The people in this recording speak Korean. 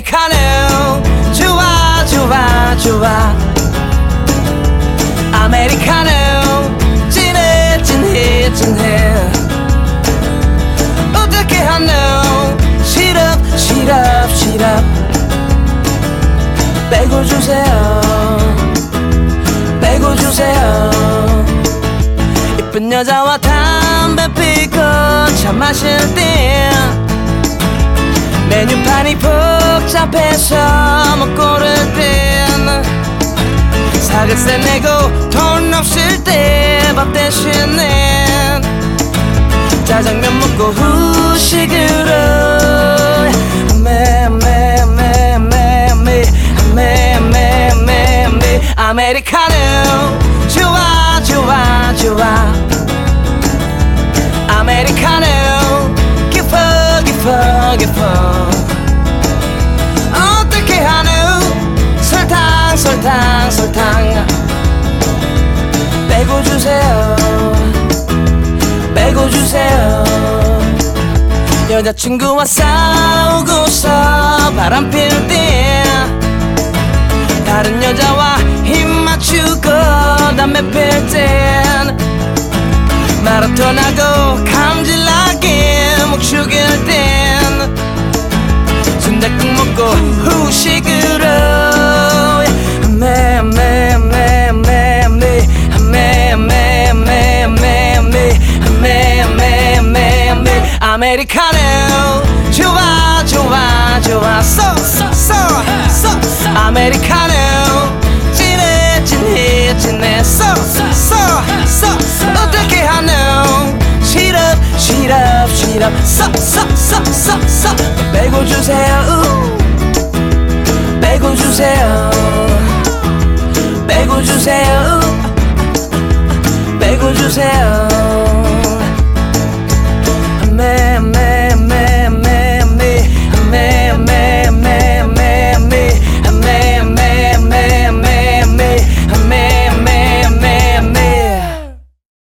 아메리카노 좋아 좋아 좋아 아메리카노 진해 진해 진해 어떻게 하노 시럽 시럽 시럽 빼고 주세요 빼고 주세요 이쁜 여자와 담배 피고 차 마실 때 메뉴판이 복잡해서 못 고를 땐 사글세 내고 돈 없을 때 밥 대신에 짜장면 먹고 후식으로 아메리카노 좋아 좋아 좋아 아메리카노 깊어 깊어 깊어 어떻게 하노 설탕 설탕 설탕 빼고 주세요 빼고 주세요 여자친구와 싸우고서 바람 필 때 다른 여자와 힘 맞추고 담배 필 땐 마라톤하고 감질나게 목 죽일 땐 순댓국 먹고 후식으로 아메리카노 좋아 좋아 좋아 쏘쏘쏘쏘 아메리카노 진해 진해 진해 쏘쏘쏘 어떻게 하노 시럽 시럽 시럽 쏘쏘쏘쏘 빼고 주세요 빼고 주세요 빼고 주세요 빼고 주세요